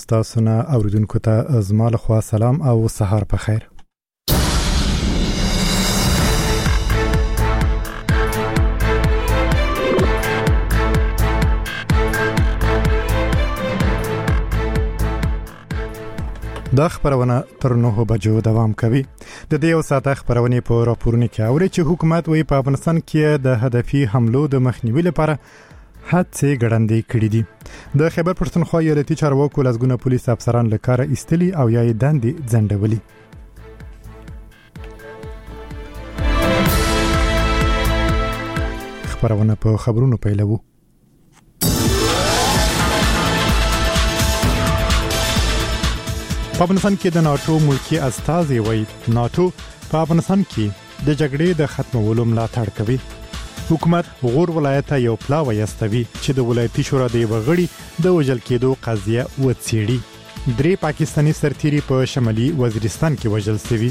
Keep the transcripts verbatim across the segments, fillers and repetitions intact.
تاسو نه اوریدونکو ته زما له خوا سلام او سهار په خیر. دا خبرونه تر نهو بجو دوام کوي. د دې یو ساعت خبرونه په راپورونه کې اوري چې حکومت وی په افغانستان کې د هدفي حملو د مخنیوي لپاره هڅې ګړندې کړې دي. د خیبر پښتونخوا ایالتي چارواکو لزګونه پولیس افسران له کاره ایستلي او یا یې دندې ځنډولي. خبرونه په خبرونو پیلوو. په افغانستان کې د ناتو ملکی استازي وایي ناتو په افغانستان کې د جګړې د ختمولو ملاتړ کوي. حکومت غور ولایت یو پلاوی استوي چې د ولایتي شورا د وغړي د وژل کېدو قضیه وڅېړي. درې پاکستاني سرتیري په شمالي وزیرستان کې وژل شوي.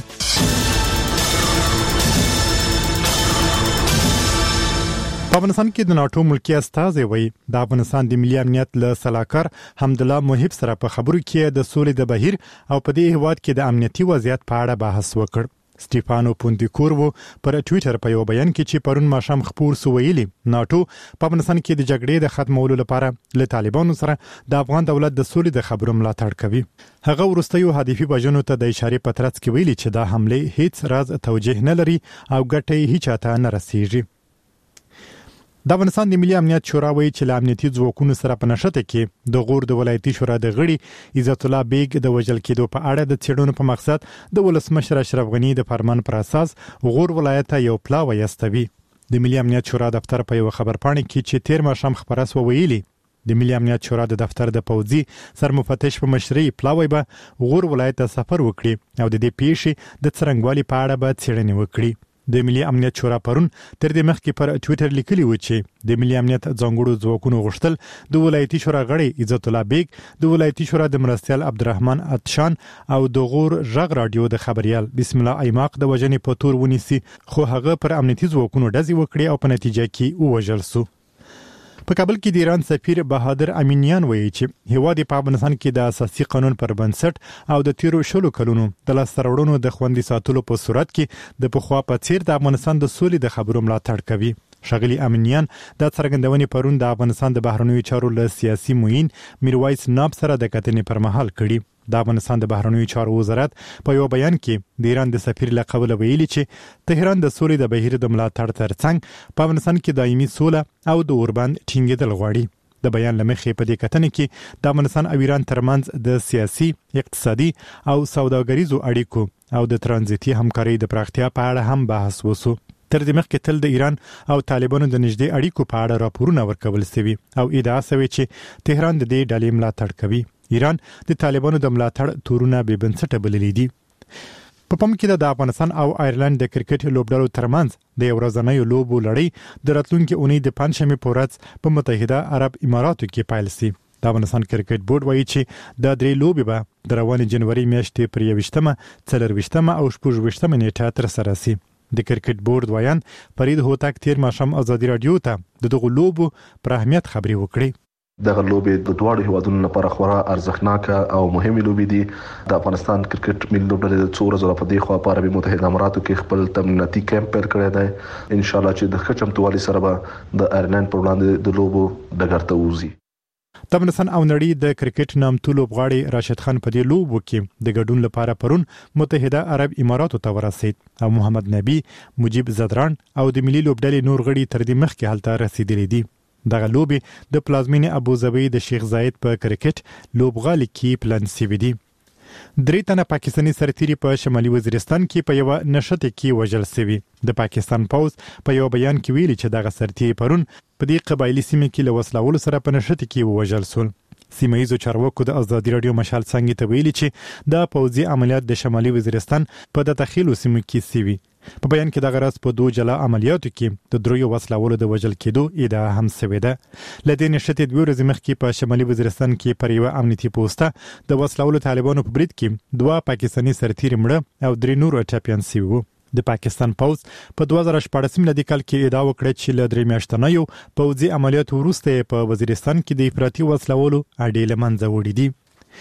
په افغانستان کې د ناتو ملکی استازي وایي د افغانستان د ملي امنیت له سلاکار حمدالله محب سره په خبرو کې د سولې د بهیر او په دې هیواد کې د امنیتي وضعیت په اړه بحث وکړ. سټيفانو پوندیکورو پر ټوئیټر په یو بیان کې چې پرون ماښام خبر سو ویلي ناتو په افغانستان کې د جګړې د ختمولو لپاره له طالبانو سره د افغان دولت د سولې د خبرو ملاتړ کوي. هغه ورستیو هدفي بجنو ته د اشاره په ترڅ کې ویلي چې دا حمله هیڅ راز توجیه نه لري او ګټه هیڅ چاته نه رسیږي. د افغانستان د ملي امنیت شورا وایي چې له امنیتي ځواکونو سره په نشته کې د غور د ولایتي شورا د غړي عزت الله بیگ د وژل کېدو په اړه د څېړنو په مقصد د ولسمشر اشرف غنی د فرمان پر اساس غور ولایت یو پلاوی استوي. د ملي امنیت شورا دفتر په یو خبرپاڼه کې چې تیر ماښام خبره سو ویلي د ملي امنیت شورا د دفتر د پوځي سرمفتش په مشرۍ پلاوی به غور ولایت ته سفر وکړي او د دې پیښې د څرنګوالي په اړه به څېړنې وکړي. د ملي امنیت شورا پرون تر دې مخکې پر ټوئیټر لیکلی و چې د ملي امنیت ځانګړو ځواکونو غوښتل د ولایتي شورا غړي عزت الله بیگ د ولایتي شورا د مرستیال عبدالرحمن اتشان او د غور ژغ رادیو د خبريال بسم الله ایماق د وژنې په تور ونیسي خو هغه پر امنیتي ځواکونو ډزې وکړي او په نتیجه کې ووژل شو. په کابل کې د ایران سفیر بهادر امینیان وایي چې هیواد په افغانستان کې د اساسي قانون پر بنسټ او د تیرو شلو کلونو د لاسته په خوندي ساتلو په صورت کې د پخوا په څیر د افغانستان د سولې د خبرو ملاتړ کوي. ښاغلي امینیان د څرګندونې پرون د افغانستان د بهرنیو چارو له سیاسي معین میرویس ناب سره د کتنې پر مهال کړي. د افغانستان د بهرنیو چارو وزارت په یو بیان کې د ایران د سفیر له قبل ویلي چې تهران د سولې د بهیر د ملاتړ ترڅنګ په افغانستان کې دایمي سوله او د اوربند ټینګېدل غواړي. د بیان لمخې په دې کتنې کې د افغانستان او ایران ترمنځ د سیاسي، اقتصادي او سوداګریزو اړیکو او د ترانزیتي همکارۍ د پراختیا په اړه هم بحث وشو. تر دې مخکې تل د ایران او طالبانو د نږدې اړیکو په اړه راپورونه ورکول شوي او ادعا شوې چې تهران د دې ډلې ملاتړ کوي. ایران د طالبانو د ملاتړ تورونه به بنسټه بللي دي. په پام کې د افغانستان او آیرلند د کرکټ لوبډلو ترمنځ د یو ورځنۍ لوبو لړۍ د راتلونکي اونۍ د پنځشنبې په ورځ په متحده عرب اماراتو کې پیل شي. د افغانستان کرکټ بورډ وایي چې د درې لوبې به د روانې جنوري میاشتې پر یویشتمه، څلرویشتمه او شپږویشتمه نیټه ترسره شي. د کرکټ بورډ وایان فرید هوتک تیر ماښام ازادي رادیو ته د دغه لوبو پر اهمیت خبرې وکړې. دغه لوبې د دواړو هیوادونو لپاره خورا ارزښتناکه او مهمه لوبې دي. د افغانستان کرکټ ملي لوبډلې د څو ورځې په دې خوا په عربي متحده اماراتو کې خپل تمریناتي کیمپ پیل کړی دی. ان شاء الله چې د ښه چمتووالي سره به د آیرلند پر وړاندې د لوبو ډګر ته وځي. د افغانستان او نړۍ د کرکټ نامتو لوبغاړي راشد خان په دې لوبو کې د ګډون لپاره پرون متحده عرب اماراتو ته ورسید او محمد نبی، مجيب زدران او د ملي لوبډلې نور غړي تر دې مخکې هلته رسیدلي دي. دغه لوبې د پلازمینې ابوظبي د شیخ زاید په کرکټ لوبغالي کې پلان شوی دی. درې تنه پاکستاني سرتیري په شمالي وزیرستان کې په یو نشته کې وژل شوي. د پاکستان پوز په یو بیان کې ویلي چې دغه سرتیري پرون په دې قبایلی سیمه کې له وسلوالو سره په نشته کې وژل شول. سیمه ییزو چارواکو د ازادي رادیو مشال څنګه ته ویلي چې د پوځي عملیات د شمالي وزیرستان په د تخیلو سیمه کې سوي. په بیان کې د غرض په دوه جلا عملیاتو کې د دریو وسلوالو د وژل کېدو ادعا هم شوې ده. لدې نشته د ورځې مخکې په شمالي وزیرستان کې پر یو امنیتي پوسټه د وسلوالو طالبانو په برید کې دوه پاکستاني سرتیري مړه او درې نور ټاپیان شوي وو. د پاکستان پوز په دوه زره شپږ میلادي کال کې ادعا وکړه چې له درې میاشتنیو پوځي عملیاتو وروسته په وزیرستان کې د افراطي وسلوالو اډې له منځه وړي دي.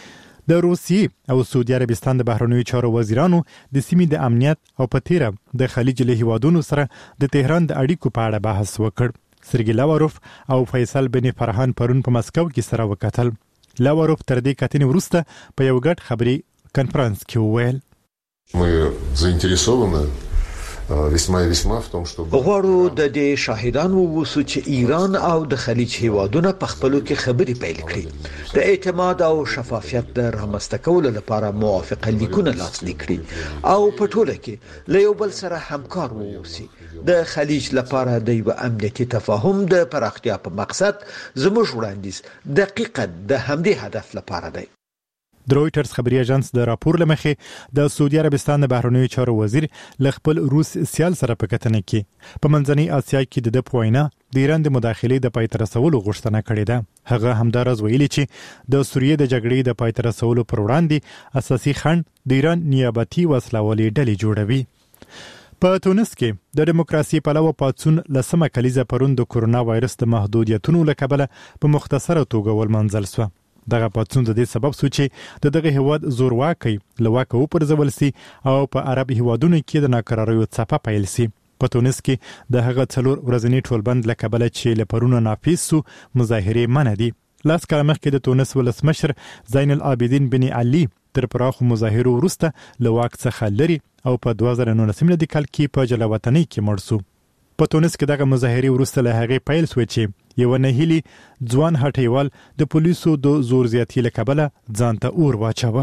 د روسیې او سعودي عربستان د بهرنیو چارو وزیرانو د سیمې د امنیت او په تیره د خلیج له هیوادونو سره د تهران د اړیکو په اړه بحث وکړ. سرګی لاواروف او فیصل بن فرحان پرون په مسکو کې سره وکتل. لاواروف تر دې کتنې وروسته په یو ګډ خبري کنفرانس کې وویل: Мы заинтересованы весьма и весьма в том, чтобы غواړو د دې شاهدان ووسو چې ایران او د خلیج هیوادونه په خپلو کې خبرې پیل کړي، د اعتماد او شفافیت د رامنځته کولو لپاره موافقه لیکونه لاسلیک کړي او په ټوله کې له یو بل سره همکار ووسي. د خلیج لپاره د یو امنیتي تفاهم د پراختیا په مقصد زموږ وړاندیز دقیقاً د همدې هدف لپاره دی. د رويټرز خبري اژانس د راپور لمخې د سعودي عربستان د بهرنیو چارو وزیر ل خپل روس سیال سره په کتنه کې په منځنۍ اسیا کې د پوینا د ایران د مداخلې د پای تر رسولو غوښتنه کړې ده. هغه همدارز ویلي چې د سوریې د جګړې د پای تر رسولو پر وړاندې اساسي خنډ د ایران نیابتي وسلوالې ډلې جوړوي. په تونس کې د دیموکراسي پلوه پاتون لسمه کلیزه پرون د کورونا وایرس د محدودیتونو لکبله په مختصره توګه ولمنځل شو. دغه پاتون د دې سبب سو چې د دغه هواد زورواکي لواکه و پرځول سي او په عرب هوادونو کې د ناکراریو څپه پیل سي. په تونس کې د هغه څلور ورځنی ټولبند لکبله چې لپرونه نافذ سو مظاهره منع دي. لاس کله مخکې د تونس ولسمشر زین العابدین بن علي تر پراخو مظاهرو وروسته لواک څخه لري او په دوه زره نولس میلادي کال کې په جلاوطنۍ کې مړ سو. په تونس کې دغه مظاهره وروسته له هغه پیل سو چې یو نهیلی ځوان هټیوال د پولیسو د زور زیاتی لکبله ځانته اور واچوه.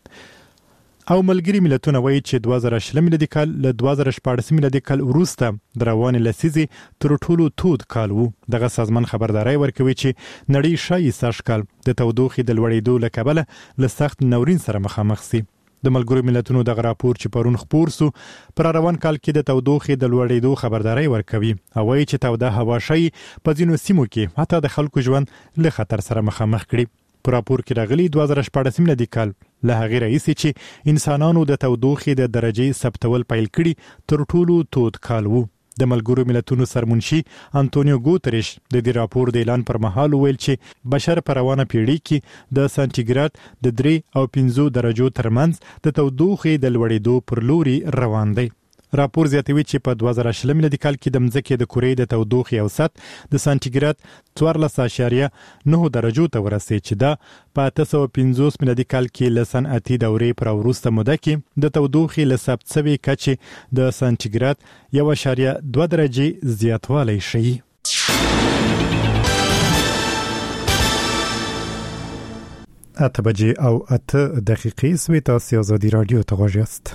او ملګری ملتونه وایي چې دوه زره شل میلادي کال له دوه زره شپږ میلادي کال وروسته د روان لسیزي تر ټولو تود کال وو. دغه سازمان خبرداري ورکوي چې نړۍ شایي ساشکال د تودوخې د لوړېدو لکبله له سخت نورین سره مخامخ سي. د ملګرو ملتونو دغه راپور چې پرون خپور سو پر روان کال کې د تودوخې د لوړېدو خبرداري ورکوي او وایي چې توده هوا شي په ځینو سیمو کې حتی د خلکو ژوند له خطر سره مخامخ کړي. په راپور کې راغلي دوه زره شپږ میلادي کال له هغه راځي چې انسانانو د تودوخې د درجې ثبتول پیل کړي تر ټولو تود کال وو. د ملګرو ملتونو سرمنشي انټونیو ګوتریش د دې راپور د اعلان پر مهال ویل چې بشر په روانه پیړۍ کې د سانتیګراد د درې او پنځو درجو ترمنځ د تودوخې د لوړېدو پر لوري روان دی. راپور زیاتوي چې په دوه زره شل میلادي کال کې د مځکې د کورې د تودوخې اوسط د سانتیګراد څوارلس اعشاریه نه درجو ته ورسېد چې دا په اته سوه پنځوس میلادي کال کې له صنعتي دورې پر وروسته موده کې د تودوخې له ثبت شوې کچې د سانتیګراد یو اعشاریه دوه درجې زیاتوالی ښیي. اته بجې او اته دقیقې سوې. تاسو آزادي رادیو ته غوږ یاست.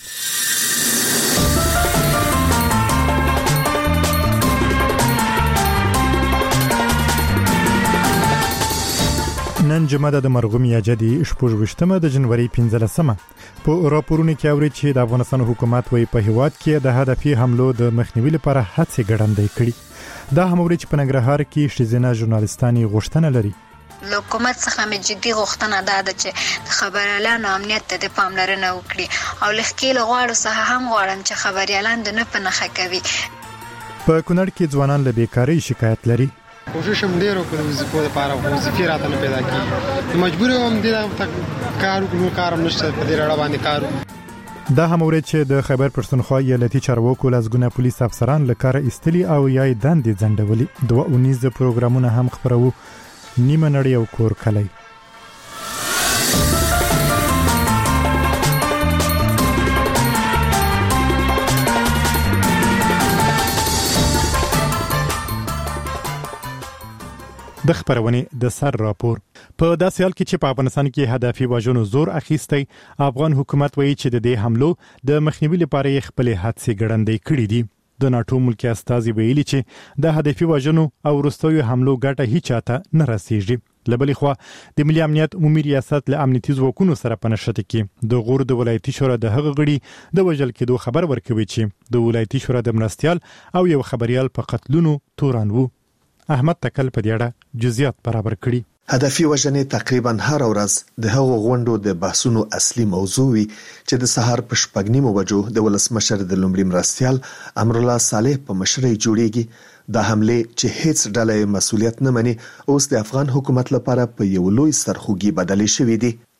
نن جمعه د مرغوم یاجدي شپږ د جنوري پنځلسمه په راپورونو کې اوري چې د افغانستان حکومت وایي په هیواد کې د هدفي حملو د مخنیوي لپاره هڅې ګړندۍ کړي. دا هم اوري چې په ننګرهار کې ښځینه ژورنالستانې غوښتنه لري. له حکومت څخه مې جدي غوښتنه ده چې خبريالانو امنیت ته د پاملرنه وکړي او لخکې له غواړو څخه هم غواړم چې خبريالان د نه په نخښه کوي. په کونړ کې ځوانان له بیکاری شکایت لري. کوشش هم ډیرو کړو چې په لپاره وظیفې راته نه پیدا کیږي. مجبور یم د کارو کوم کارم نشته په دې اړه باندې کارو. دا هم اوري چې د خیبر پښتونخوا ایالتي چارواکو لزګونه پولیس افسران لکاره استلی او یای دندې ځنډولي. دوه اونیز پروګرامونه هم خبرو نیمه نړۍ او کور کلی. د خبرونه د سر راپور په داسې حال کې چې په افغانستان کې هدفي وژنو زور اخیستی، افغان حکومت وایي چې د دې حملو د مخنیوي لپاره یې خپل هڅې ګړندۍ کړې دي. د ناتو ملکی استازي ویلي چې د هدفي وژنو او وروستیو حملو ګټه هیڅ چاته نه رسیږي. لبلې خو د ملي امنیت عمومي ریاست له امنیتي ځواکونو سره په نښته کې د غور د ولایتي شورا د هغه غړي د وژل کېدو خبر ورکوي چې د ولایتي شورا د مرستيال او یو خبريال په قتلونو توران وو. احمد تکل په دې اړه جزئیات برابر کړي. هدفي وژنې تقریبا هر ورځ د هغو غونډو د بحثونو اصلي موضوع وي چې د سهار په شپږ نیمو بجو د ولسمشر د لومړي مرستيال امرالله صالح په مشرۍ جوړیږي. د حمله چې هیڅ ډله مسؤلیت نه مني اوس د افغان حکومت لپاره په یو لوی سرخوږي بدلې شوې دي.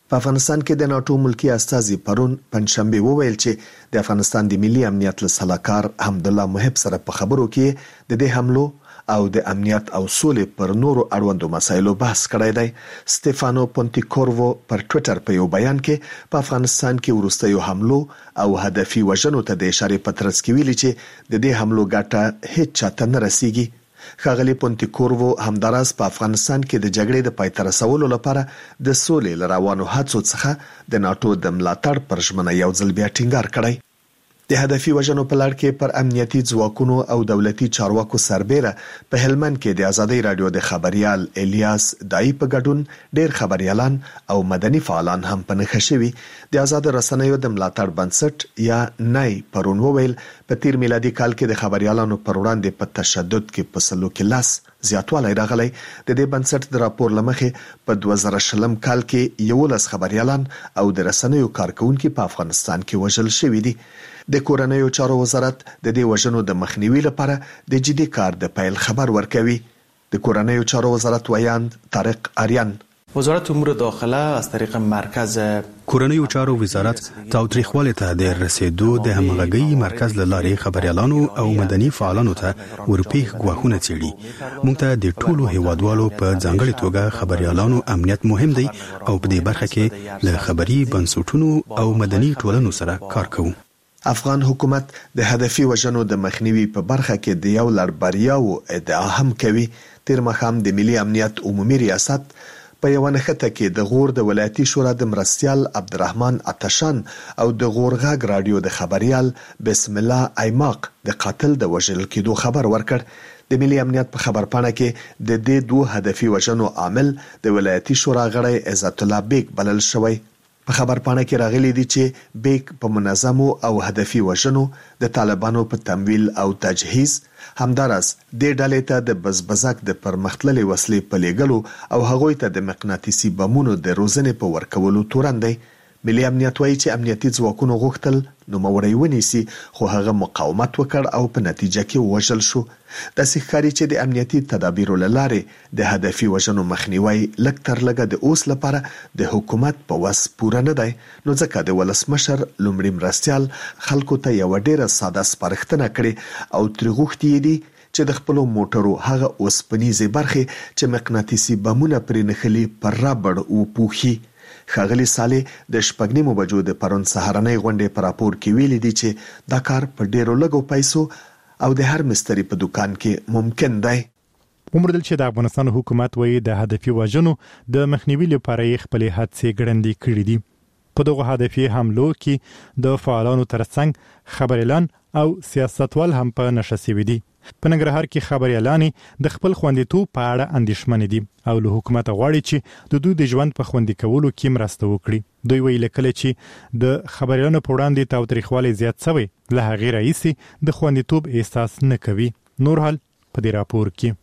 په افغانستان کې د ناتو ملکی استازي پرون پنځشنبه وویل چې د افغانستان د ملي امنیت له سلاکار حمدالله محب سره په خبرو کې د دې حملو او د امنیت او سولې پر نورو اړوندو مسایلو بحث کړی دی. سټيفانو پونتیکورو پر ټوئیټر په یو بیان کې په افغانستان کې وروستیو حملو او هدفي وژنو ته د اشاره پترڅ کې ویلي چې د دې حملو ګټه هیڅ چاته نه رسیږي. ښاغلي پونتیکورو همداراز په افغانستان کې د جګړې د پای ته رسولو لپاره د سولې لروانو هڅو څخه د ناتو د ملاتړ پر ژمنه یو ځل بیا ټینګار کړی. د هدفي وژنو په لړ کې پر امنیتي ځواکونو او دولتي چارواکو سربېره په هلمند کې د ازادي رادیو د خبريال الیاس دای په ګډون ډېر خبريالان او مدني فعالان هم په نښه شوي. د آزاد رسنیو د ملاتړ بنسټ یا نای پرون وویل په تیر میلادي کال کې د خبريالانو پر وړاندې په تشدد کې په سلو کې لاس زیاتوالی راغلی. د دې بنسټ د راپور لمخې په دوه زره شلم کال کې یولس خبريالان او د رسنیو کارکونکو په افغانستان کې وژل شوي دي. د کورنیو چارو وزارت د دې وژنو د مخنیوي لپاره د جدي کار د پیل خبر ورکوي. د کورنیو چارو وزارت ویاند طارق آریان وزارت امور داخله از طریق مرکز کورنیو چارو وزارت تاوتریخوالی ته د رسیدو د همغږي مرکز له لارې خبريالانو او مدني فعالانو ته ورپېښ غواخونه چیړي. موږ ته د ټولو هیوادوالو په ځانګړي توګه خبريالانو امنیت مهم دی او په دې برخه کې له خبري بنسټونو او مدني ټولنو سره کار کوو. افغان حکومت د هدفي وژنو د مخنیوي په برخه کې د یو لړ بریاو ادعا هم کوي. تیر مخام د ملي امنیت عمومي ریاست په یو نښته کې د غور د ولایتي شورا د مرستيال عبدالرحمن عطشان او د غورغاګ رادیو د خبريال بسم الله ایماق د قاتل د وژل کېدو خبر ورکړ. د ملي امنیت په خبرپاڼه کې د دې دوه هدفي وژنو عامل د ولایتي شورا غړی عزت الله بیگ بلل شوی. په خبرپاڼه کې راغلي دي چې بیگ په منظمو او هدفي وژنو د طالبانو په تمویل او تجهیز همدارس د ډلې ته د بزبزک د پرمختللې وسلې په لېږلو او هغوی ته د مقناطیسي بمونو د روزنې په ورکولو تورن دی. ملي امنیت وایي چې امنیتي ځواکونو غوښتل نوموړی ونیسي خو هغه مقاومت وکړ او په نتیجه کې وژل شو. داسې ښکاري چې د امنیتي تدابیرو له لارې د هدفي وژنو مخنیوی لږ تر لږه د اوس لپاره د حکومت په وس پوره نه دی. نو ځکه د ولسمشر لومړي مرستيال خلکو ته یو ډېره ساده سپارښتنه کړې او ترې غوښتي دي چې د خپلو موټرو هغه اوسپنیزې برخې چې مقناطیسي بمونه پرې نښلي پر رابړ وپوښي. ښاغلي صالح د شپږنیمو بجو د پرون سهارنۍ غونډې په راپور کې ویلي دي چې دا کار په ډیرو لږو پیسو او د هر مستری په دکان کې ممکن دی. ومردل چې د افغانستان حکومت وایي د هدفي وژنو د مخنیوي لپاره یې خپلې هڅې ګړندې کړې دي. په دغه هدفي حملو کې د فعالانو ترڅنګ خبريالان او سیاستوال هم په نشه سوي دي. په ننګرهار کې خبريالان د خپل خوندیتوب په اړه اندېښمن دي او له حکومت غواړي چې د دوی د ژوند په خوندي کولو کې مرسته وکړي. دوی ویل کله چې د خبريالانو په وړاندې تاوتریخوالی زیات شوی له هغې راهیسې د خوندیتوب احساس نه کوي. نور حال په دې راپور کې.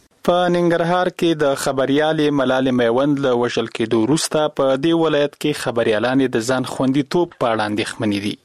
په ننګرهار کې د خبريالې ملالې میوند له وژل کېدو وروسته په دې ولایت کې خبريالان د ځان خوندیتوب په اړه اندېښمن دي.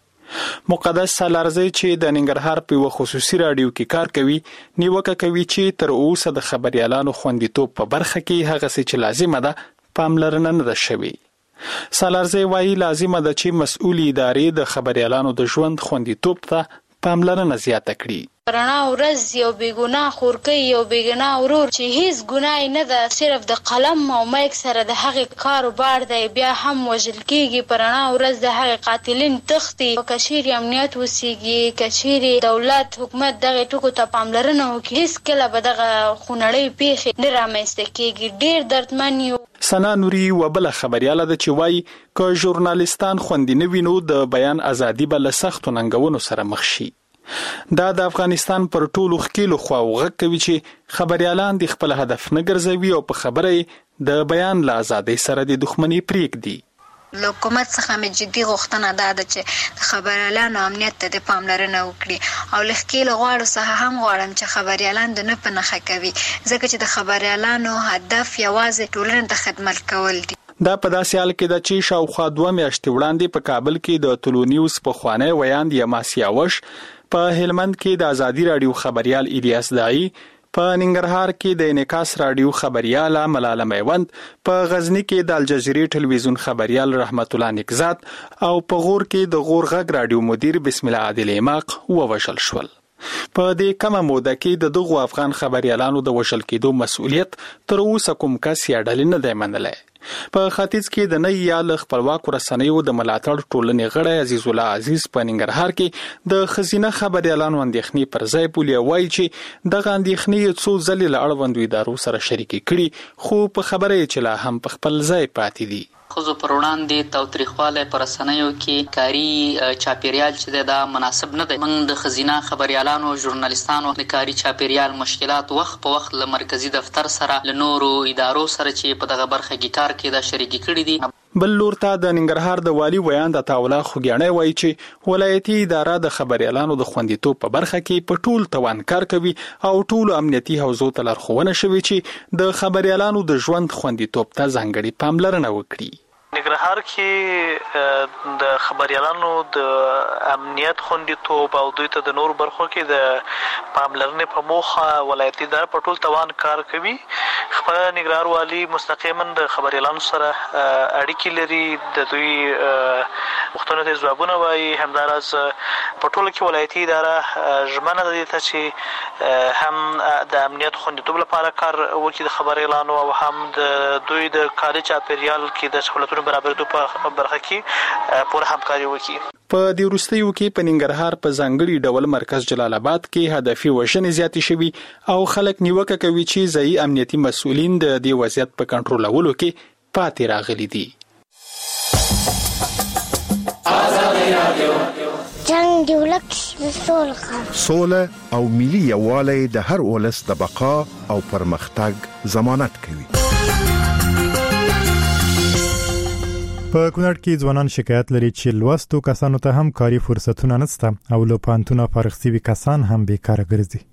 مقدس سالارزی چې د ننګرهار په یو خصوصي رادیو کې کار کوي نیوکه کوي چې تر اوسه د خبريالانو خوندیتوب په برخه کې هغه څه چې لازمه ده پاملرنه نه ده شوې. سالارزی وایي لازمه ده چې مسؤل ادارې د خبريالانو د ژوند خوندیتوب ته پاملرنه زیاته کړي. رڼا ورځ یو بیګناه خورکۍ یو بیګناه ورور چې هیڅ ګناه نه ده صرف د قلم او مایک سره د هغې کاروبار دی بیا هم وژل کېږي. په رڼا ورځ د هغې قاتلین تښتي. که چیرې امنیت وسیږي که چیرې دولت حکومت دغې ټکو ته پاملرنه وکړي هیڅکله به دغه خونړۍ پیښې نه رامنځته کېږي. ډېر دردمن یو. سنا نوري وبله خبرياله ده چې وایي که ژورنالیستان خوندي نه وي نو د بیان ازادي به له سختو ننګونو سره مخ شي. دا د افغانستان پر ټولو ښکیلو خواو غږ کوي چې خبريالان د خپل هدف نه ګرځوي او په خبره د بیان له ازادۍ سره د دښمنۍ پرېږدي. له حکومت څخه مې جدي غوښتنه دا ده چې د خبريالانو امنیت ته د پاملرنه وکړي او له ښکیلو غواړو څخه هم غواړم چې خبريالان د نه په نښه کوي ځکه چې د خبريالانو هدف یوازې ټولنې ته خدمت کول دي. دا په داسې حال کې ده چې شاوخوا دوه میاشتې وړاندې په کابل کې د طلوع نیوز پخوانی ویاند یماس یاوش په هلمند کې د ازادي رادیو خبريال الیاس دای په ننګرهار کې د انعکاس رادیو خبرياله ملاله میوند، په غزنی کې د الجزیرې ټلویزیون خبريال رحمت الله نکزاد او په غور کې د غور غږ رادیو مدیر بسم الله عادل اماق ووژل شول. په دې کمه موده کې د دغو افغان خبريالانو د وژل کېدو مسؤلیت تر اوسه کوم کس یا ډلې نه دی منلی. په ختیځ کې د نه یا خپلواکو رسنیو د ملاتړ ټولنې غړی عزیز الله عزیز په ننګرهار کې د ښځینه خبريالانو اندېښنې پر ځای بولي، وایي چې دغه اندېښنې څو ځلې له اړوندو ادارو سره شریکې کړي، خو په خبره یې چې لا هم په خپل ځای پاتې دي. خزو پر وړاندې تاوتریخوالی پر رسنیو کې کاري چاپیریال چې دا مناسب نه دی. موږ د ښځینه خبریالانو ژورنالیستانو د کاري چاپیریال مشکلات وخت په وخت له مرکزي دفتر سره له نورو ادارو سره چې په دغه برخه کې کار کې دا شریکې کړي دي. بل لور ته د ننګرهار د والی ویاند عطاالله خوګیاڼی وایي چې ولایتي اداره د خبریالانو د خوندیتوب په برخه کې په ټول توان کار کوي او ټول امنیتي حوزو ته لارښوونه شوې چې د خبریالانو د ژوند خوندیتوب ته ځانګړې پاملرنه وکړي. ننګرهار کې د خبريالانو د امنیت خوندیتوب او دوی ته د نور برخو کې د پاملرنې په موخه ولایتي اداره په ټول توان کار کوي. خپل ننګرهار والی مستقیما د خبريالانو سره اړیکې لري، د دوی پوښتنو ته ځوابونه وایي. همداراز په ټول کې ولایتي اداره ژمنه ده چې هم د امنیت خوندیتوب لپاره کار وکړي د خبريالانو او هم د دوی د کاري چاپیریال کې د سہولتونو برابرېدو په برخه کې پوره همکاري وکړي. په دې وروستیو کې په ننګرهار په ځانګړي ډول مرکز جلال آباد کې هدفي وژنې زیاتې شوي او خلک نیوکه کوي چې ځایي امنیتي مسؤلین د دې وضعیت په کنټرولولو کې پاتې راغلي دي. جنگ دی ولک سوله سوله او ملي یووالی د هر ولس د بقا او پرمختګ ضمانت کوي. په کونړ کې ځوانان شکایت لري چې لوستو کسانو ته هم کاري فرصتونه نشته او له پانتونه فارغ شوي کسان هم بیکاره ګرځي.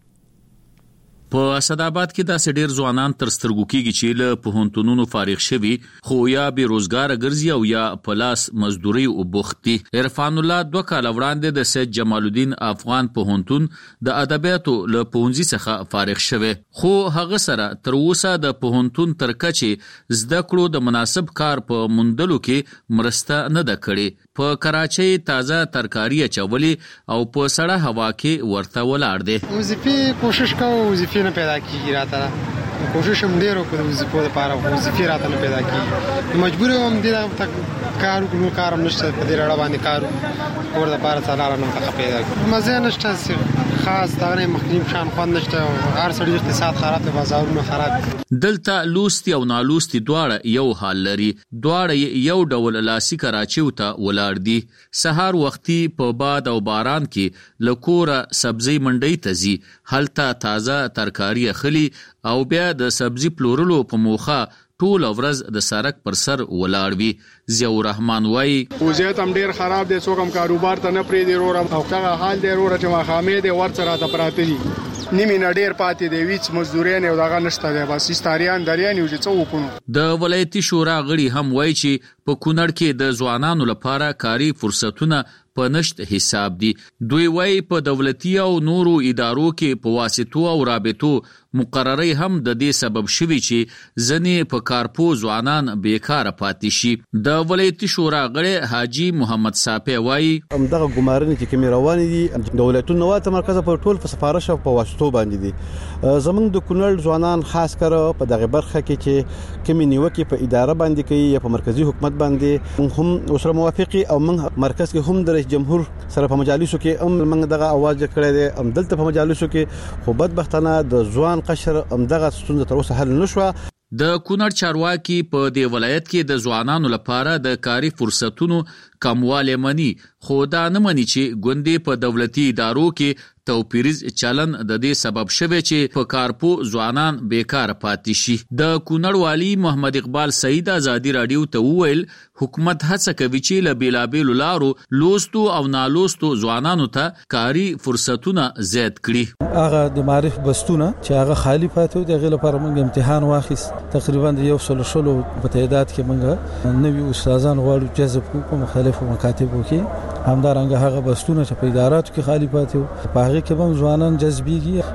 په اسداباد کې داسې ډېر ځوانان تر سترګو کېږي چې له پوهنتونونو فارغ شوي خو یا بې روزګاره ګرځي او یا په لاس مزدوري او بوختي. عرفان الله دوه کاله وړاندې د سید جمال الدین افغان پوهنتون د ادبیاتو له پوهنځي څخه فارغ شوی، خو هغه سره تر اوسه د پوهنتون تر کچې زده کړو د مناسب کار په موندلو کې مرسته نه ده کړې. په کراچۍ تازه ترکاری اچولي او په سړه هوا کې ورته ولاړ دي. وظیفې کوشش کوو، وظیفې نه پیدا کیږي راته، کوشش هم ډیر وکړو وظیفو لپاره، وظیفې راته نه پیدا کیږي. مجبور یم دې ته کار وکړو، کارم نشته په دې اړه باندې کار ور د لپاره څلاره نه ته پیدا کیږي. مزه نشته خاص دا نه مخکیم شان خوان نشته، هر سړي اقتصاد خراب دی، بازارونه خراب دي. دلته لوستي او نالوستي دواړه یو حال لري، دواړه یو ډول لاسي کراچیو ته ولاړ دي. سهار وختي په باد او باران کې لکوره سبزی منډي ته ځي، هلته تازه ترکاری اخلي او بیا د سبزی پلورلو په موخه ټول ورځ د سړک پر سر ولاړ وي. ضیاء الرحمن وایي وضعیت هم ډیر خراب دی، څوک هم کاروبار ته نه پرېږدي وروره، او هغه حال دی وروره چې ماښامې دی ورسره راته پراته دي، نیمې نه ډیر پاتې دی، هیڅ مزدوري نه دغه نشته دی، بس استاریان دریان یو چې څه وکړو. د ولایتي شورا غړي هم وایي چې په کونړ کې د ځوانانو لپاره کاري فرصتونه په نشت حساب دي. دوی وایي په دولتي او نورو ادارو کې په واسطو او رابطو مقرري هم د دې سبب شوي چې ځنې په کارپو ځوانان بیکاره پاتې شي. د ولایتي شورا غړي حاجی محمد صافی وایي همدغه ګمارنې چې کومې روانې دي دولتونو نواته مرکز په ټول په سفارش او په واسطو باندې دي. زمونږ د کونړ ځوانان خاص کر په دغه برخه کې چې کومې نیوکې په اداره باندې کوي یا په مرکزی حکومت باندې هم اوسره موافقي او موږ مرکز کې هم د رئیس جمهور سره په مجالسو کې هم موږ دغه आवाज کړی دی، هم دلته په مجالسو کې خو بدبختانه د ځوان قشر هم دغه ستونزه تر اوسه حل نشوه. د کونړ چارواکي په دې ولایت کې د ځوانانو لپاره د کاري فرصتونو کمواله مني، خو دا نه مني چې ګوندې په دولتي ادارو کې توپیریز چلن د دې سبب شوی چې په کارپو ځوانان بیکاره پاتې شي. د کونړ والی محمد اقبال سعید ازادي رادیو ته وویل حکومت هڅه کوي چې له بیلابیلو لارو لوستو او نالوستو ځوانانو ته کاري فرصتونه زیات کړي. هغه د معرف بستونه چې هغه خالی پاتې دي غل لپاره موږ امتحان واخیست، تقریبا د یو سل شلو په تعداد کې موږ نوي استادان غواړو جذب کوو مختلفو مکاتبو کې، همدارنګه هغه بستونه چې په اداراتو کې خالی پاتې په هغه کې هم ځوانان جذبيږي.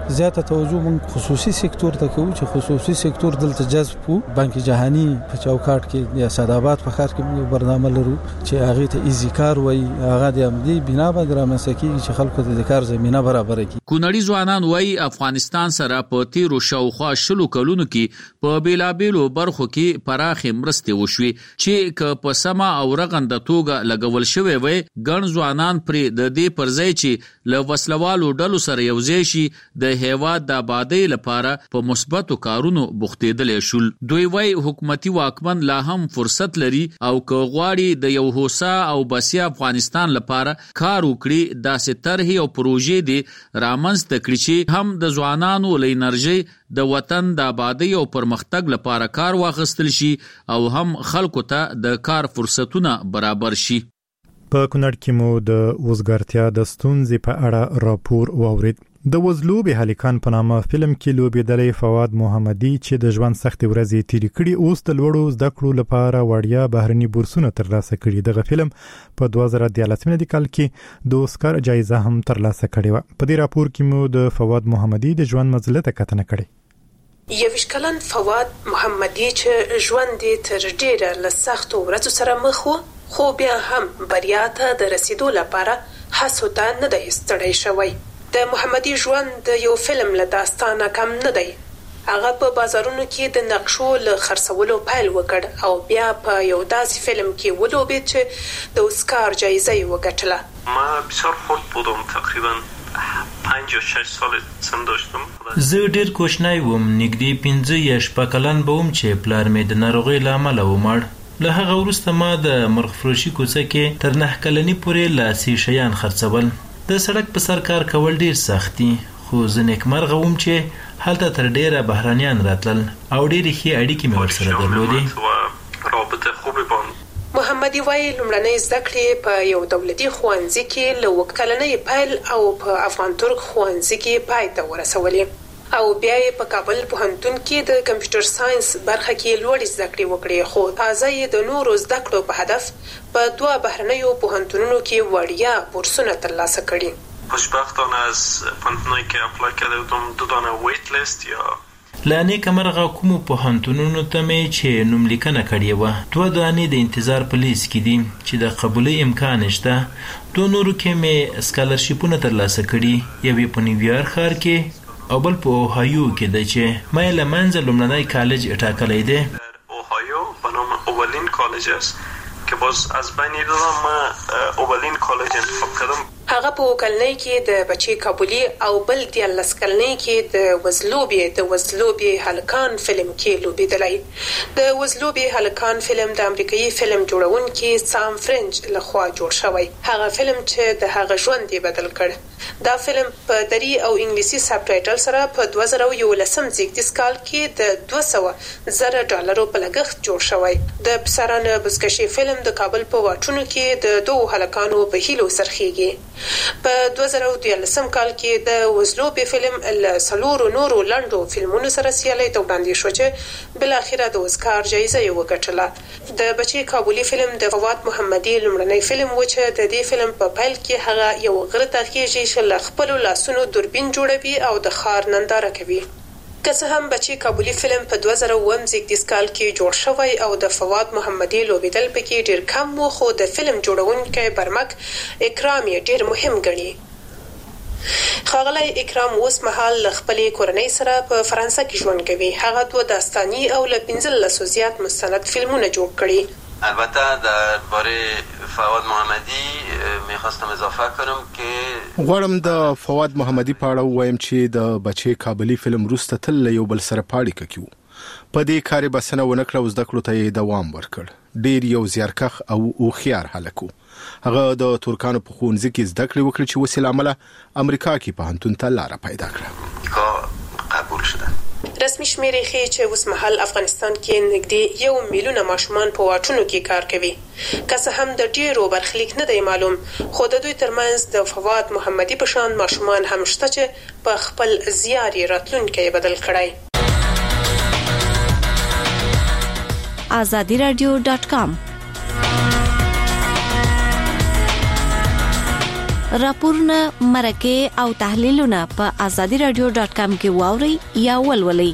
زیاته توجه موږ خصوصي سکتور ته کوو چې خصوصي سکتور دلته جذب کو. بانک جهانی په چوکاټ کې یا سعدآباد په ښار کې موږ برنامه لرو چې هغه ته ایزی کار وایي. هغه د عملی بنا باندې رامنځته کیږي چې خلکو ته د کار زمينه برابر کړي. کونړي ځوانان وایي افغانستان سره په تیرو شاوخوا شلو کلونو کې په بیلابیلو برخو کې پراخې مرستې وشوي چې که په سمه او رغنده توګه لګول شوی وي ګڼ ځوانان پرې د دې پر ځای چې له وسلوالو ډلو سره یوځای شي د هیواد د آبادۍ لپاره په مثبتو کارونو بوختېدلی شول. دوی وایي حکومتي واکمن لا هم فرصت لري او که غواړي د یو هوسا او بسیا افغانستان لپاره کار وکړي داسې طرحې او پروژې دې رامنځته کړي چې هم د ځوانانو له انرژۍ د وطن د آبادۍ او پرمختګ لپاره کار واخیستل شي او هم خلکو ته د کار فرصتونه برابر شي. په کونړ کې مو د وزګارتیا د ستونزې په اړه راپور واورید. د وزلوبې هلیکان په نامه فلم کې لوبېدلی فواد محمدي چې د ژوند سختې ورځې تیرې کړي اوس د لوړو زده کړو لپاره وړیا بهرني بورسونه ترلاسه کړي. دغه فلم په دوه زره دیارلس کال کې د اوسکار جایزه هم ترلاسه کړې وه. په دې راپور کې مو د فواد محمدي د ژوند منزله ته کتنه کړې. یویشت کلن فواد محمدي چې ژوند یې تر ډېره له سختو ورځو سره مخ و خو بیا هم بریا ته د رسیدو لپاره هڅو ته نه دی ستړی شوی. د محمدي ژوند د یو فلم له داستانه کم نه دی. هغه په بازارونو کې د نقشو له خرڅولو پیل وکړ او بیا په یو داسې فلم کې ولوبید چې د اوسکار جایزه یې وګټله. ما بسیار خرد بودم، تقریبا پنج یا شش سال سن داشتم. زه ډیر کوچنی وم، نږدې پنځه یا شپږ کلن به وم چې پلار مې د ناروغۍ له امله ومړ. له هغه وروسته ما د مرغ فروشي کوڅه کې تر نه کلنې پورې لاسي شیان خرڅول. د سړک په سر کار کول ډیر سخت دي، خو زه نیکمرغه وم چې هلته تر ډیره بهرانیان راتلل او ډیرې ښې اړیکې مې ورسره درلودې. رابطه خوبی باندې محمدي وایي لومړنۍ زده کړې په یو دولتي ښوونځي کې له اووه کلنۍ پیل او په افغان ترک ښوونځي کې پای ته ورسولې او بیا یې په کابل پوهنتون کې د کمپیوټر ساينس برخه کې لوړې زده کړې وکړې، خو تازه یې د نورو زده کړو په هدف په دوه بهرنیو پوهنتونونو کې وړیا بورسونه ترلاسه کړي. خوشبختانه از پوهنتونایی که اپلای کرده بودم دو دانه ویت لیست یا له نیکه مرغه کومو پوهنتونونو ته مې چې نوملیکنه کړې وه دوه دانې د انتظار په لیست کې دي چې د قبولۍ امکان شته. دوه نورو کې مې سکالرشیپونه ترلاسه کړي، یو یې په نیویارک ښار کې او بل په اوهایو کې ده چې ما یې له منځه لومړنی کالج ټاکلی دی. اوهایو به نام اوولین کالج است که باز از بین دادم ما اوولین کالج انتخاب کردم. هغه په وکلنۍ کې د بچي کابلی او بل دیارلس کلنۍ کې د وزلوبې د وزلوبې هلکان فلم کې لوبېدلی. د وزلوبې هلکان فلم د امریکایي فلم جوړونکي سام فرنج لخوا جوړ شوی. هغه فلم چې د هغه ژوند یې بدل کړ. دا فلم په دری او انګلیسي سب ټایټل سره په دوه زره یولسم زیږدیز کال کې د دوه سوه زره ډالرو په لګښت جوړ شوی. د پسرانه بزکشي فلم د کابل په واټونو کې د دوه هلکانو په هیلو سرخیږي. په دوه زره دیارلسم کال کې د وزلوبې فلم له څلورو نورو لنډو فلمونو سره سیالۍ ته وړاندې شو چې بالاخره د اوسکار جایزه یې وګټله. د بچي کابلی فلم د فواد محمدي لومړنی فلم و چې د دې فلم په پیل کې هغه یو غره ته خېږي چې له خپلو لاسونو دوربین جوړوي او د ښار ننداره کوي. که څه هم بچي کابلی فلم په دوه زره اووم زیږدیز کال کې جوړ شوی او د فواد محمدي لوبېدل پکې ډیر کم و، خو د فلم جوړونکی برمک اکرام یې ډیر مهم ګڼي. ښاغلی اکرام اوس مهال له خپلې کورنۍ سره په فرانسه کې ژوند کوي. هغه دوه داستاني او له پنځلسو زیات مستند فلمونه جوړ کړي. البته درباره فواد محمدی میخواستم اضافه کنم که غواړم د فواد محمدی په اړه ووایم چې د بچي کابلی فلم وروسته تل یو بل سره پاړیکه کیو. په دې کار بسنه ونه کړ او زده کړو ته یې دوام ورکړ. ډیر یو زیارکخ او هوښیار هلک و. هغه د ترکانو په ښوونځي کې زده کړې وکړې چې وسیله عمله امریکا کې پوهنتون ته لاره پیدا کړه. قبول شده. رسمي شمیرې ښیي چې اوس مهال افغانستان کې نږدې یو میلیونه ماشومان په واټونو کې کار کوي. که څه هم د ډیرو برخلیک نه دی معلوم، خو د دوی ترمنځ د فواد محمدي په شان ماشومان هم شته چې په خپل زیار یې راتلونکی بدل کړی. آزادی رادیو ډاټ کام راپورونه مرکه او تحلیلونه په azadi radio dot com کې واوري یا ولولئ.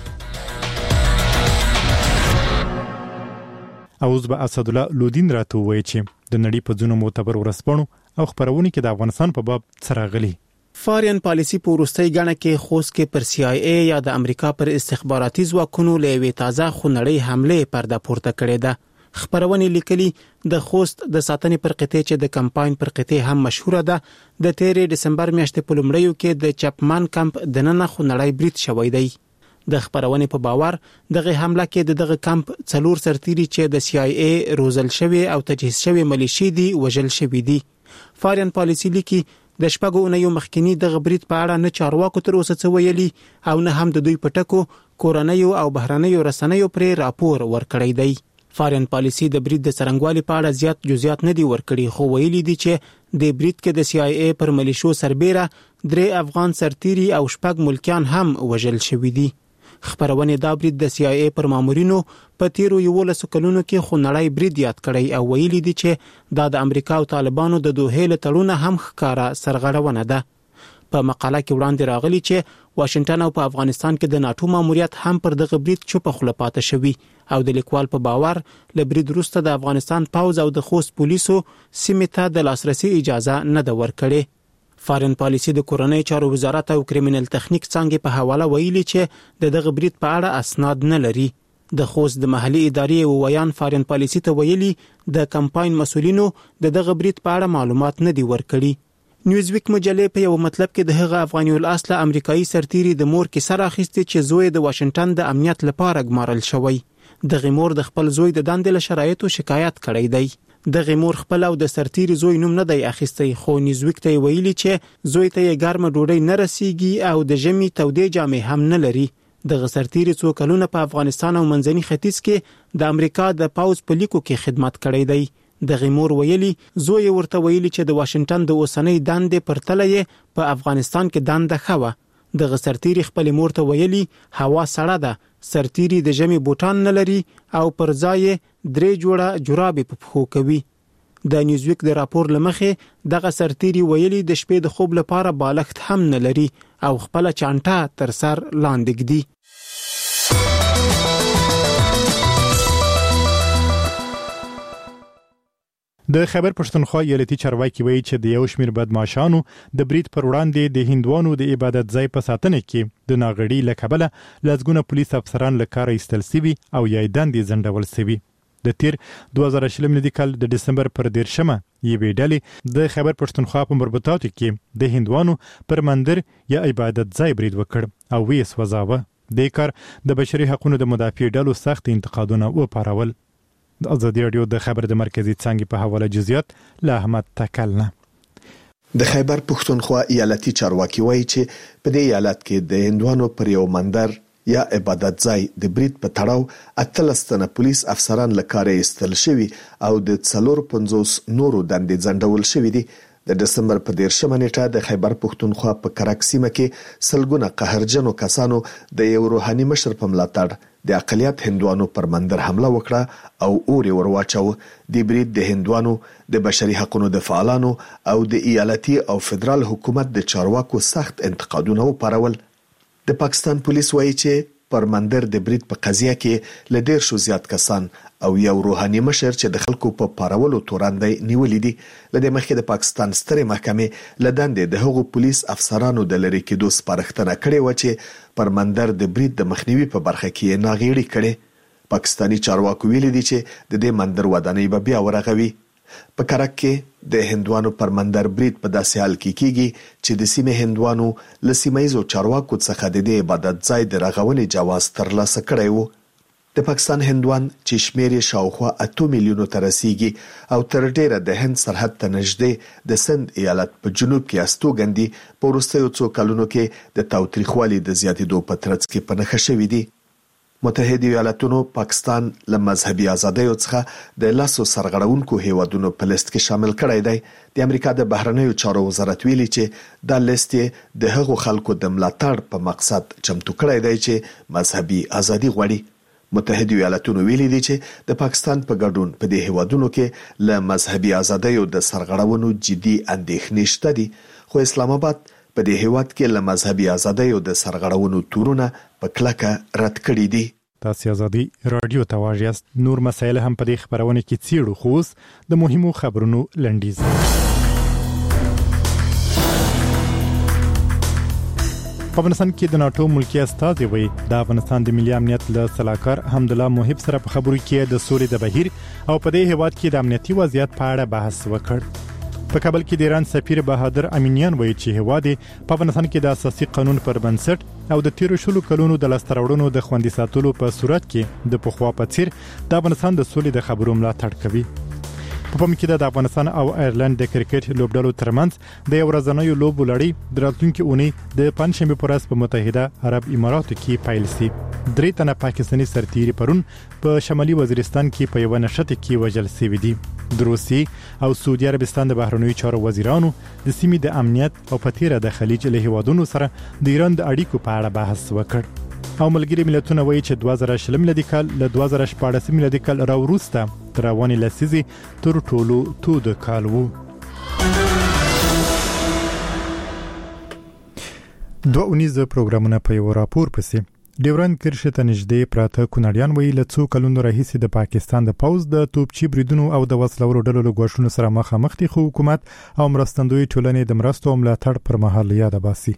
اوس به اسدالله لودین راته وایي چې د نړۍ په ځینو معتبر ورسپانو او خبرونه کې د افغانستان په باب څراغلي. فارین پالیسی په وروستۍ غاڼه کې خوست کې پر سی آی ای یا د امریکا پر استخباراتي ځواکونو لوي تازه خونړۍ حمله پرده پورته کړې ده. خبرونه لیکلي د خوست د ساتنې پر قطعه چې د کمپاین پر قطعه هم مشهوره ده د تیرې دسمبر میاشتې په لومړیو کې د چپمان کمپ د نن خونړۍ برید شوی دی. د خبرونه په باور دغه حمله کې دغه کمپ څلور سرتيري چې د سی آی ای روزل شوی او تجهیز شوی ملیشي دي وژل شوی دي. فارین پالیسی لیکي د شپږو اونیو مخکینی د غبرید په اړه نه چارواکو تر اوسه څه ویلي او نه هم د دوی پټکو کورنیو او بهرنیو رسنیو پر راپور ورکړی دی. فارین پالیسی د برید د څرنګوالي په اړه زیات جزئیات نه دي ورکړي خو ویلي دي چې د برید کې د سی آی ای پر ملیشو سربېره درې افغان سرتيري او شپږ ملکیان هم وژل شوی دي. خبرونه دا برید د سی آی ای پر مامورینو په تیرو یولسو کلونو کې خونړی برید یاد کړی او ویلي دي چې دا د امریکا او طالبانو د دوه له تړون هم ښکارا سرغړونه ده. په مقاله کې وړاندې راغلي چې واشنگټن او په افغانستان کې د ناتو ماموریت هم پر دغه برید چوپ خله پاتې شوی او د لیکوال په باور ل برید وروسته د افغانستان پاوز او د خوست پولیسو سیمه ته د لاسرسي اجازه نه ده ورکړې. فارین پالیسی د کورنۍ چارو وزارت او کریمینل تخنیک څنګه په حواله ویلي چې د دغه برید په اړه اسناد نه لري. د خوست د محلي ادارې وویان فارین پالیسی ته ویلي د کمپاین مسولینو د دغه برید په اړه معلومات نه دي ورکړي. نیوزویک مجلې په یو مطلب کې د هغه افغاني الاصل امریکایي سرتيري د مور کې سره اخیستي چې زوی د واشنگټن د امنیت لپاره ګمارل شوی. د غمور د خپل زوی د دندې له شرایطو شکایت کړی دی. د غمور خپل او د سرتيري زوی نوم نه دی اخیستی خو نیوزویک ته ویلي چې زوی ته یې ګرمه ډوډۍ نه رسیږي او د ژمي تودې جامې هم نه لري. د سرتيري څو کلونه په افغانستان او منځني ختیځ کې د امریکا د پاوز په لیکو کې خدمت کړی دی. د غمور ویلي زوی ورته ویلي چې د واشنگټن د اوسنۍ دندې پرتلې په افغانستان کې دنده خوه. د سرتيري خپل مور ته ویلي هوا سړه ده، سرتيري د ژمي بوټان نه لري او پر ځای درې جوړه جورابې په پښو کوي. د نیوزویک د راپور لمخې دغه سرتيري ویلي د شپې د خوب لپاره بالښت هم نه لري او خپل چانټه تر سر لاندې ږدي. د خبر پښتونخوا ایالتي چارواکي وایي چې د یو شمېر بدمعشانو د برید پر وړاندې د هندوانو د عبادت ځای په ساتنه کې د ناغړي لکبله لږونه پولیس افسران له کار ایستل سوي او یا دندې ځنډول سوي. د تیر دوه زره شل میلادي کال د دسمبر پر دیرشمه یوې ډلې د خبر پښتونخوا په مربوطاتو کې د هندوانو پر مندر یا عبادت ځای برید وکړ او ویې سوځاوه. د کار د بشري حقوقو د مدافع ډلو سخت انتقادونه وپارول. د ازادي رادیو د خبر د مرکزی څنګه په حواله جزئیات له احمد تکلنه. د خیبر پښتونخوا ایالتي چارواکي وایي چې په دې ایالت کې د هندوانو پر یو مندر یا عبادت ځای د برید په تړاو اتلس تنه پولیس افسران له کار ایستل شوي او د څلور پنځوس نورو دندې ځنډول شوي دي. د دسمبر په دیرشمه نیټه د خیبر پښتونخوا په کرک سیمه کې سلګونه قهرجنو کسانو د یو روحاني مشر په ملاتړ د اقلیت هندوانو پر مندر حمله وکړه او اوري ورواچو. د برید د هندوانو د بشري حقوقو د فعالانو او د ایالتي او فدرال حکومت د چارواکو سخت انتقادونه وپارول. د پاکستان پولیس وایي چې پر مندر د برید په قضیه کې ل ډیر شو زیات کسان او یو روحاني مشر چې د خلکو په پارولو توراندې نیولې دي. لدې مخکې د پاکستان سترې محکمې لدندې د هغو پولیس افسرانو د لری کېدو سپارښتنه کړې و چې پر مندر د برید د مخنیوي په برخه کې ناغېړي کړي. پاکستانی چارواکو ویلي دي چې د دې مندر ودانۍ به بیا ورغوي. په کرک کې د هندوانو پر مندر برید په داسې حال کې کیږي چې د سیمې هندوانو له سیمایزو چارواکو څخه د دې عبادت ځای د رغونې جواز ترلاسه کړی وو. د پاکستان هندوان چې شمیر یې شاوخوا اته میلیونو ته رسیږي او تر ډیره د هند سرحد ته نږدې د سند ایالت په جنوب کې استوګندي په وروستیو څو کلونو کې د تاوتریخوالي د زیاتېدو په ترڅ کې په نښه شوي دي. متحده ایالاتونو پاکستان له مذهبي ازادیو څخه د لاسو سرغړونکو هیوادونو په لیست کې شامل کړی دی. د امریکا د بهرنیو چارو وزارت ویلي چې دا لیست د هغو خلکو د ملاتړ په مقصد چمتو کړی دی چې مذهبي ازادي غواړي. متحده ایالاتونو ویلي دي چې د پاکستان په ګډون په دې هیوادونو کې له مذهبي ازادیو د سرغړونو جدي اندېښنې شته دي، خو اسلام آباد په دې هیواد کې له مذهبي ازادیو د سرغړونو تورونه په کلکه رد کړي دي. تاسو ازادي رادیو ته واژیاست. نور مسایل هم په دې خبرونه کې څیړو، خو اوس د مهمو خبرونو لنډیز. په افغانستان کې د ناتو ملکی استازي وایي د افغانستان د ملي امنیت له سلاکار حمدالله محب سره په خبرو کې د سولې د بهیر او په دې هیواد کې د امنیتي وضعیت په اړه بحث وکړ. په کابل کې د ایران سفیر بهادر امینیان وایي چې هیواد په افغانستان کې د اساسي قانون پر بنسټ او د تیرو شلو کلونو د لاستراوړنو د خوندي ساتلو په صورت کې د پخوا په څیر د افغانستان د سولې د خبرو ملاتړ کوي. په پام کې د افغانستان او ایرلند د کرکټ لوبډلو ترمنځ د یو ورځنیو لوبو لړۍ د راتلونکي اونۍ د پنځشنبه پر ورځ په متحده عرب اماراتو کې پیل شي. درې تنه پاکستاني سرتیري پرون په شمالي وزیرستان کې په یو نشته کې وژل شوي دي. د روسي او سعودي عربستان د بهرنیو چارو وزیرانو د سیمې د امنیت او په تیره د خلیج له هیوادونو سره د ایران د اړیکو په اړه بحث وکړ. او ملګری ملتونه وایي چې دوه زره شل میلادي کال له دوه زره شپاړس میلادي کال راوروسته تر روانې لسیزې تر ټولو تود کال وو. دوه اونیزه پروګرامونه په یو راپور پسې ډیورند کرښې ته نږدې پراته کونړیان وایي له څو کلونو راهیسې د پاکستان د پوځ د توپچي بریدونو او د وسلورو ډلو له ګواښونو سره مخامخ دي، خو حکومت او مرستندوی ټولنې د مرستو او ملاتړ پر مهال یاد باسي.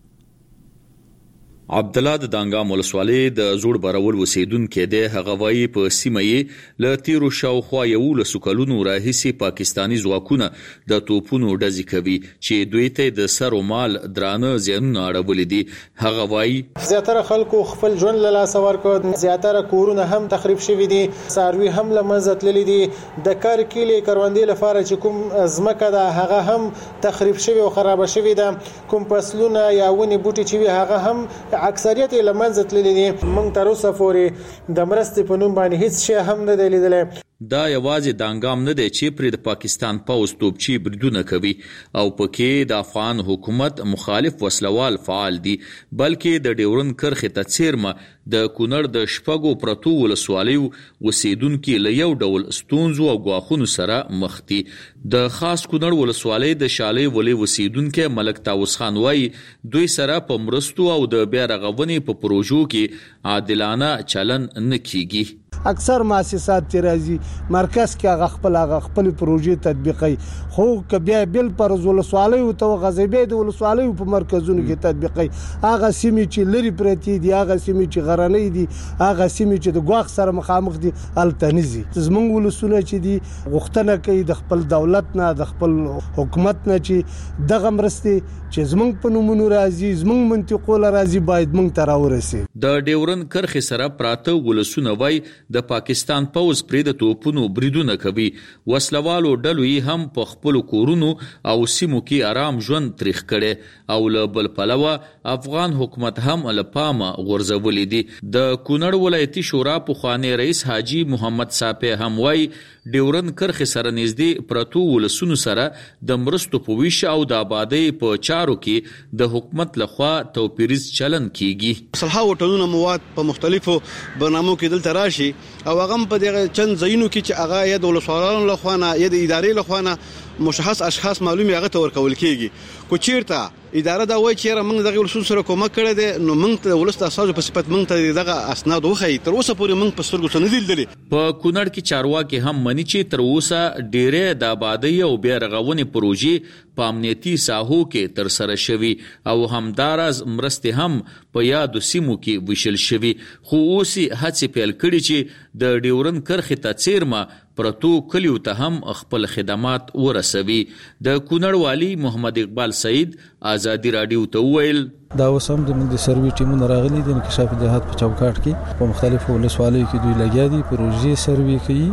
عبدالله د دانګام ولسوالۍ د زوړ برول اوسیدونکی دی. هغه وایي په سیمه یې له تیرو شاوخوا یولسو کلونو راهیسې پاکستاني ځواکونه د توپونو ډزې کوي چې دوی ته د سر او مال درانه زیانونه اړولي دي. هغه وایي زیاتره خلکو خپل ژوند له لاسه ورکړ، زیاتره کورونه هم تخریب شوي دي، څاروي هم له منځه تللي دي، د کار کیلې کروندې لپاره چې کوم ځمکه ده هغه هم تخریب شوي او خراب شوي ده، کوم فصلونه یا ونې بوټي چې وي هغه هم اکثریت یې لمنځه تللي دي. موږ تر اوسه پورې د مرستې په نوم باندې هیڅ شی هم نه دی لیدلی. دا یوازې دانګام نه دی چې پرې د پاکستان پوځ توپچي بریدونه کوي او پکې د افغان حکومت مخالف وسلوال فعال دي، بلکې د ډیورند کرښې ته څیرمه د کونړ د شپږو پرتو ولسوالیو اوسیدونکي له یو ډول ستونزو او ګواښونو سره مخ دي. د خاص کونړ ولسوالۍ د شالۍ ولې اوسیدونکی ملک طاووس خان وایي دوی سره په مرستو او د بیا رغونې په پروژو کې عادلانه چلن نه کیږي. اکثر مؤسسات چې راځي مرکز کې هغه خپل هغه خپل پروژې تطبیقي، خو که بیا بل پر ولسوالۍ او تو غزبې د ولسوالۍ په مرکزونو کې تطبیقي، هغه سیمې چې لري پرتی دي، هغه سیمې چې غرنۍ دي، هغه سیمې چې د ګواښ سره مخامخ دي التنزي. زمونږ ولسونه چې دي غوښتنه کوي د خپل دولت نه د خپل حکومت نه چې دغه مرستې چې زمونږ په نومونو راځي زمونږ منطقو له راځي باید مونږ ته راورسي. د ډیورند کرښې سره پراته ولسونه وایي د پاکستان پوځ پرې د توپونو بریدونه کوي. وسلوالو ډلو یې هم په خپل کورونو او سیمو کې آرام ژوند تریخ کړي او له بل پلوه افغان حکومت هم له پامه غورځولي دي. د کونړ ولایتي شورا پخوانی رئیس حاجی محمد صافی هم وایي ډیورند کرښې سره نږدې پرتو ولسونو سره د مرستو په ویش او د آبادۍ په چارو کې د حکومت لخوا توپیریز چلن کیږي. صلحه ټولونه مواد په مختلفو برنامو کې دلته راشي او هغه په دغه چند ځایونو کې چې هغه یا د ولسوالانو لخوا نه یا د ادارې لخوا نه مشخص اشخاص معلومي هغه ته ورکول کیږي. کو چیرته اداره دا وایي چې موږ دغه ولسونو سره کومک کړی دی نو موږ ته ولست اساسو په صفت موږ ته دغه اسناد وخی تر اوسه پورې موږ په سترګو څه نه دي لیدلي. په کونړ کې چارواکي هم مني چې تر اوسه ډېرې د آبادۍ او بیا رغونې پروژې په امنیتي ساحو کې تر سره شوي او همداراز مرستې هم په یادو سیمو کې ویشل شوي، خو اوس هڅې پیل کړي چې د ډیورند کرښې ته څیرمه پرتو کلیو ته هم خپل خدمات ورسوي. د کونړ والی محمد اقبال سعید آزادی رادیو ته وویل دا اوس هم د سروي ټیمونه راغلي دي انکشاف جهاد په چوکاټ کې په مختلفو ولسوالیو کې دوی لګیا دي پروژې سروي کوي.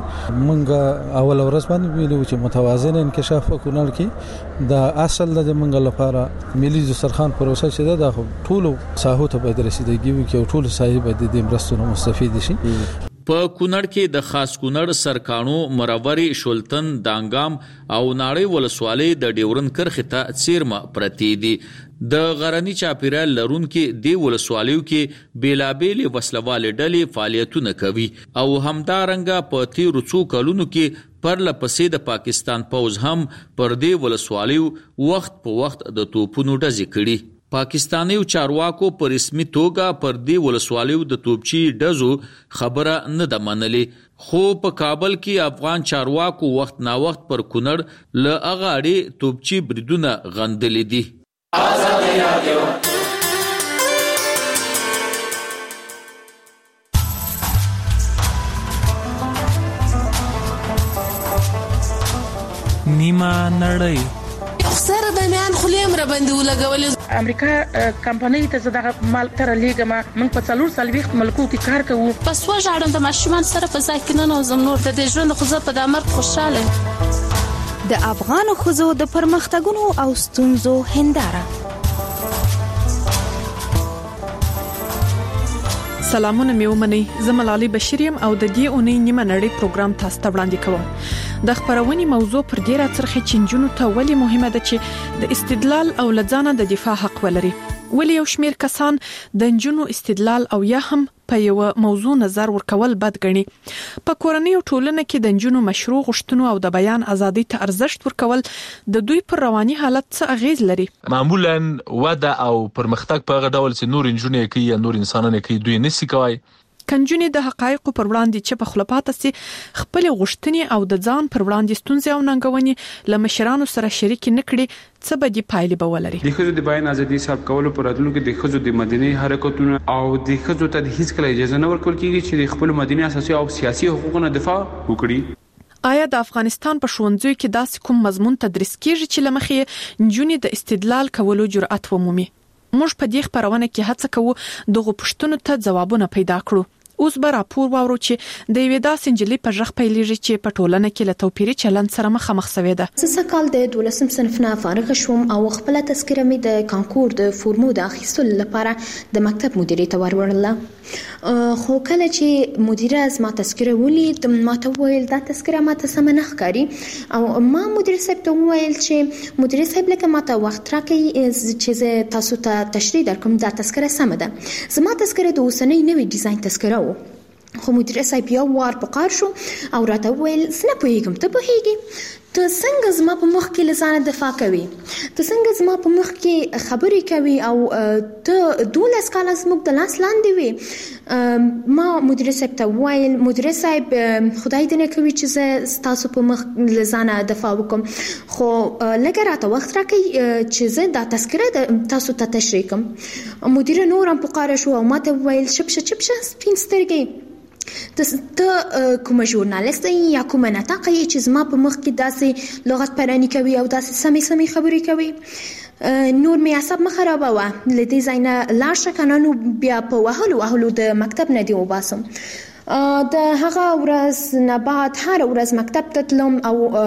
موږ اول ورځ باندې ویلو چې متوازن انکشاف په کونړ کې دا اصل د موږ لپاره ملي دسترخوان پروسه چې دا ټول ساحو ته باید رسیدګي وکړي او ټول صاحب د دې مرستو مستفید شي. په کونړ کې د خاص کونړ سرکانو مروري شولتن دانګام او ناړۍ ولسوالۍ د ډیورن کرخې ته څیرمه پرتې دي. د غرنی چاپیریال لرونکي د ولسوالیو کې بیلابېلې وسلوالې ډلې فعالیتونه کوي او همدارنګه په تیرو څو کلونو کې پرله پسې د پاکستان پوځ هم پر دې ولسوالیو وخت په وخت د توپونو ډزې کړي. پاکستانیو چارواکو په رسمي توګه پر دې ولسوالیو د توپچي ډزو خبره نه ده منلې، خو په کابل کې افغان چارواکو وخت نا وخت پر کونړ له هغه اړې توپچي بریدونه غندلي دي. نیمه نړۍ سره د میان خلیم را باندې ولګول. امریکا کمپنۍ ته زړه مال تر لیګما موږ په څلور سال وخت ملکو کې کار کوو. پس وژاړم د ماشومان سره په ځای کې نه نوزم نور د دې ژوند خو زه په دامر خوشاله. د افغان خزو د پرمختګونو او ستونزو هنداره. سلامونه مې ومنئ، زه ملالۍ بشریم او د دې اونۍ نیمه نړۍ پروګرام تاسو ته وړاندې کوم. د خبرونې موضوع پر دې راڅرخي چې نجونو ته ولې مهمه ده چې د استدلال او لځانه د دفاع حق ولري. ولې یو شمېر کسان د نجونو استدلال او یا هم په یو موضوع نظر ورکول بد ګڼي. په کورنۍ او ټولنه کې د نجونو مشروع غوښتنو او د بیان ازادۍ ته ارزښت ورکول د دوی پر رواني حالت څه اغیز لري؟ معمولا وده او پرمختګ په هغه ډول چې نور نجونې کوي یا نور انسانانه کوي دوی نشي کوي. کنجونې د حقایقو پر وړاندې چې په خلپاته سي خپل غوښتنې او د ځان پر وړاندې ستونزې او ننګونې له مشرانو سره شریک نکړي، څه به دي پایلې به ولري. د ښځو د بیان ازادي حساب کولو پر راتلونکو کې د ښځو د مدني حرکتونو او د ښځو ته هیڅ کله اجازه نه ورکول کیږي چې د خپل مدني اساسي او سیاسي حقوقو دفاع وکړي. آیا د افغانستان په ښوونځیو کې داسې کوم مضمون تدریس کیږي چې لمخې نجونې د استدلال کولو جرأت ومومي؟ موږ په دې خبرونه کې هڅه کوو دغه پوښتنو ته ځوابونه پیدا کړو. اوس به راپور واورو چې د یوې داسې نجلۍ په ژغ پیلېږي چې په ټولنه کې له توپیري چلند سره مخامخ شوې ده. زه سږ د دولسم صنف نه فارغ شوم او خپله تذکره مې د کانکور د فورمو د اخیستلو لپاره د مکتب مدیرې ته وروړله. خو کله چې مدیره زما تذکره ولید ما ته وویل دا تذکره ما ته سمه نه ښکاري او ما مدیر صاحب ته وویل چې مدیر صاحب لکه ما ته وخت راکړئ چې زه تاسو ته تشریح درکړم دا تذکره سمه ده. زما تذکره د اوسنۍ نوې ډیزاین تذکره و، خو مدیر صاحب یو وار په قار شو او راته وویل زه نه پوهېږم ته پوهېږې، ته څنګه زما په مخ کې له ځانه دفاع کوي، ته څنګه زما په مخ کې خبرې کوي او ته دولس کاله زموږ د لاس لاندې وي. ما مدیر صاحب ته وویل مدیر صاحب خدای دې نه کوي چې زه ستاسو په مخ له ځانه دفاع وکړم، خو لږه راته وخت راکړئ چې زه دا تذکره تاسو ته تشریح کړم. مدیره نور هم په قاره شو او ما ته وویل چپشه چپشه سپین سترګې، ته کومه ژورنالیست یا کومه نطاقه یې چې زما په مخ کې داسې لغت پرانی کوي او داسې سمې سمې خبرې کوي. نور مې عصب مه خرابوه، له دې ځای نه لاړ شه که نه نو بیا په وهلو وهلو د مکتب نه دې وباسم. د هغه ورځ نه بعد هر ورځ مکتب ته تلم او